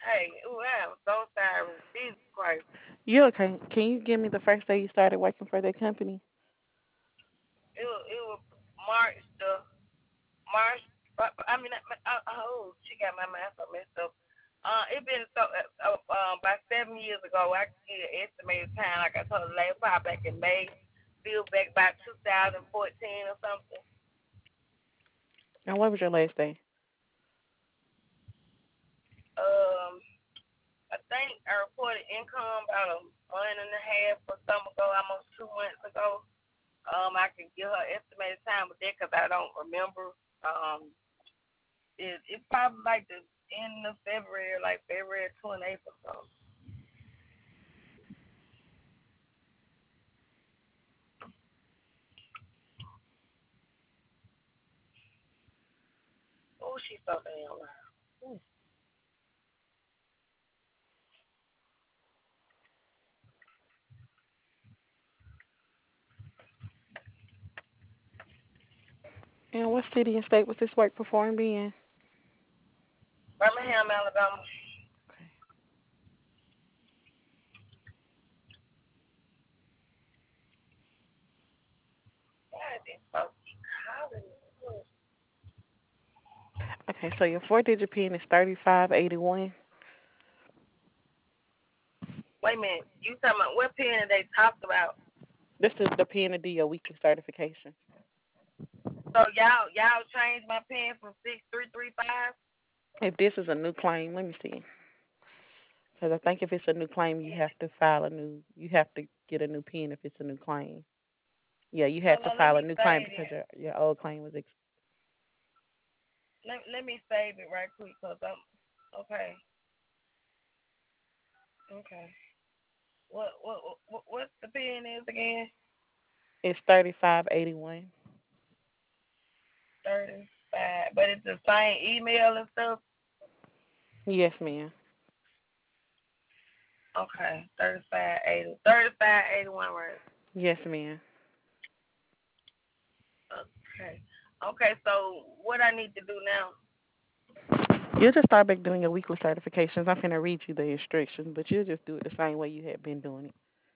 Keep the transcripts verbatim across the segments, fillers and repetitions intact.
Hey, ooh, I'm so sorry. Jesus Christ. You okay? Can you give me the first day you started working for that company? It was, it was March the March. but- but, I mean, I, I, oh, she got my mind so messed up. Uh, it been so uh, uh, um, about seven years ago. I could get an estimated time, like I told you, last probably back in May. Still back about two thousand fourteen or something. And what was your last day? Um, I think I reported income about a month and a half or something ago, almost two months ago. Um, I can give her estimated time with that because I don't remember. Um, it it probably like the end of February, like February twenty eighth or something. Oh, she's so damn loud. Ooh. And what city and state was this work performed in? Birmingham, Alabama. Okay. God, these folks keep calling me. Okay, so your four digit pin is thirty-five eighty-one. Wait a minute, you talking about what pen did they talked about? This is the pin to do your weekly certification. So y'all y'all changed my pen from six three three five. If this is a new claim, let me see. Because I think if it's a new claim, you have to file a new, you have to get a new pin if it's a new claim. Yeah, you had Hold to on, let file a me new claim save because it. your your old claim was. Ex- Let let me save it right quick, cause I'm okay. Okay. What what what what's the pen is again? it's thirty-five eighty-one. Thirty five, but it's the same email and stuff. Yes, ma'am. Okay, thirty five eighty, thirty five eighty one right. Yes, ma'am. Okay. Okay, so what I need to do now? You'll just start back doing your weekly certifications. I'm finna read you the instructions, but you'll just do it the same way you had been doing it.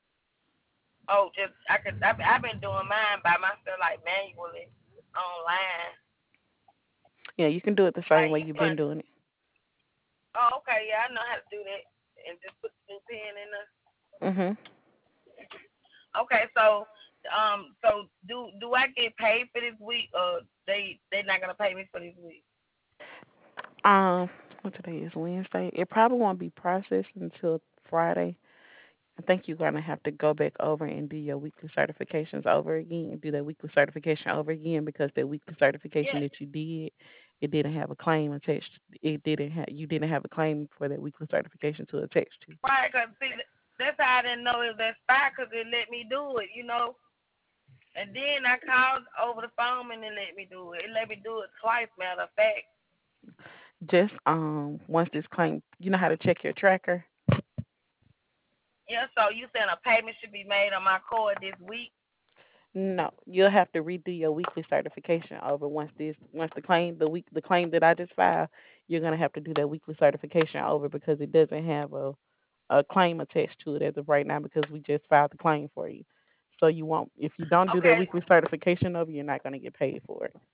Oh, just I could. I've, I've been doing mine by myself, like manually online. Yeah, you can do it the same Like way you you've been put. doing it. Oh, okay, yeah, I know how to do that, and just put the new pen in there. Mhm. Okay, so um, so do do I get paid for this week, or they they not gonna pay me for this week? Um, what today is Wednesday. It probably won't be processed until Friday. I think you're gonna have to go back over and do your weekly certifications over again, do that weekly certification over again because that weekly certification Yeah, that you did, it didn't have a claim attached. It didn't have you didn't have a claim for that weekly certification to attach to. right. Cause see, that's how I didn't know it was expired, cause it let me do it, you know. And then I called over the phone and it let me do it. It let me do it twice, matter of fact. Just um once this claim, you know how to check your tracker. Yeah, so you saying a payment should be made on my card this week? No, you'll have to redo your weekly certification over once this once the claim the week the claim that I just filed, you're gonna have to do that weekly certification over because it doesn't have a a claim attached to it as of right now because we just filed the claim for you. So you won't if you don't do that Okay, weekly certification over, you're not gonna get paid for it.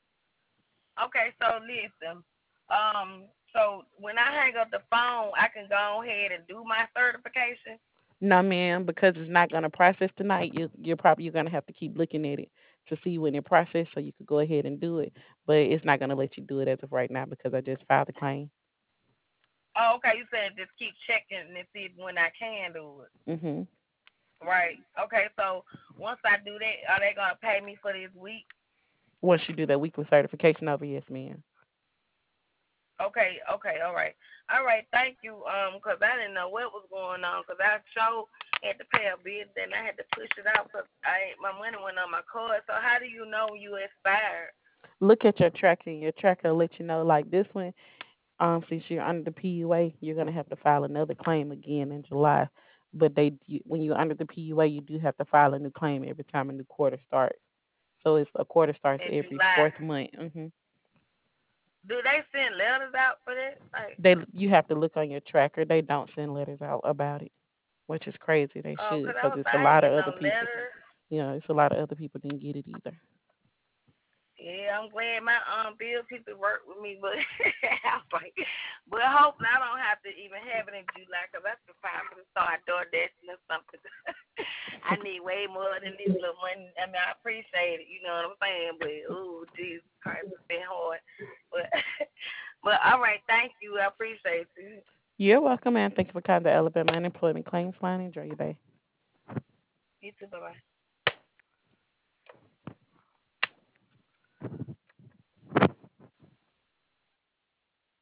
okay. So listen, um, so when I hang up the phone, I can go ahead and do my certification. No, ma'am, because it's not gonna process tonight. You you're probably you're gonna have to keep looking at it to see when it processed so you could go ahead and do it. But it's not gonna let you do it as of right now because I just filed the claim. Oh, okay. You said just keep checking and see when I can do it. Mhm. Right. Okay. So once I do that, are they gonna pay me for this week? Once you do that weekly certification over, yes, ma'am. Okay. Okay. All right. All right. Thank you. Um, 'cause I didn't know what was going on. 'Cause I sure had to pay a bill, then I had to push it out 'cause I ain't, my money went on my card. So how do you know when you expired? Look at your tracker. Your tracker will let you know. Like this one, um, since you're under the P U A, you're gonna have to file another claim again in July. But they, you, when you're under the P U A, you do have to file a new claim every time a new quarter starts. So it's a quarter starts In every July. fourth month. Mhm. Do they send letters out for that? Like, They you have to look on your tracker. They don't send letters out about it, which is crazy. They oh, should, 'cause I because was it's a I ain't lot of getting other no people. letter. You know, it's a lot of other people didn't get it either. Yeah, I'm glad my um bill people work with me, but I was like, but hopefully I don't have to even have it in July, 'cause that's the time to start door dashing or something. I need way more than this little money. I mean, I appreciate it, you know what I'm saying? But oh, Jesus Christ, it's been hard. But but all right, thank you. I appreciate you. You're welcome, man. Thank you for calling the Alabama Unemployment Claims Line. Enjoy your day. You too. Bye bye.